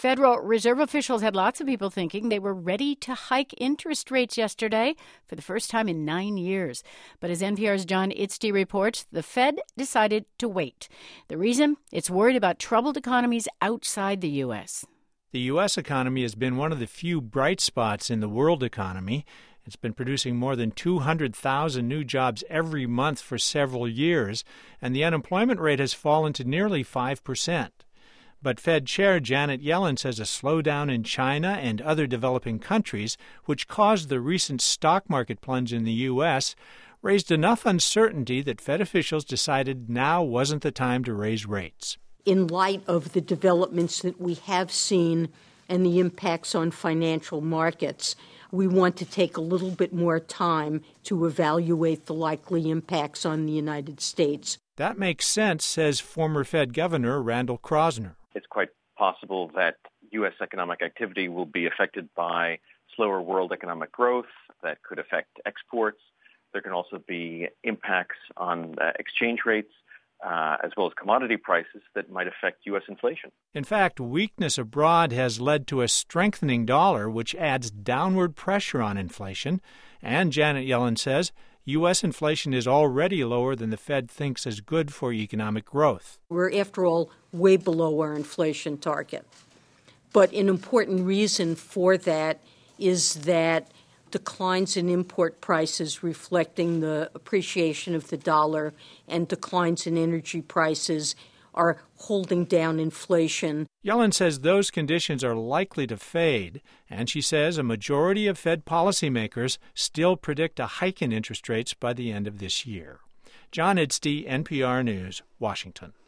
Federal Reserve officials had lots of people thinking they were ready to hike interest rates yesterday for the first time in 9 years. But as NPR's John Itzty reports, the Fed decided to wait. The reason? It's worried about troubled economies outside the U.S. The U.S. economy has been one of the few bright spots in the world economy. It's been producing more than 200,000 new jobs every month for several years, and the unemployment rate has fallen to nearly 5%. But Fed Chair Janet Yellen says a slowdown in China and other developing countries, which caused the recent stock market plunge in the U.S., raised enough uncertainty that Fed officials decided now wasn't the time to raise rates. In light of the developments that we have seen and the impacts on financial markets, we want to take a little bit more time to evaluate the likely impacts on the United States. That makes sense, says former Fed Governor Randall Kroszner. It's quite possible that U.S. economic activity will be affected by slower world economic growth that could affect exports. There can also be impacts on exchange rates, as well as commodity prices that might affect U.S. inflation. In fact, weakness abroad has led to a strengthening dollar, which adds downward pressure on inflation. And Janet Yellen says U.S. inflation is already lower than the Fed thinks is good for economic growth. We're, after all, way below our inflation target. But an important reason for that is that declines in import prices reflecting the appreciation of the dollar and declines in energy prices are holding down inflation. Yellen says those conditions are likely to fade, and she says a majority of Fed policymakers still predict a hike in interest rates by the end of this year. John Itzty, NPR News, Washington.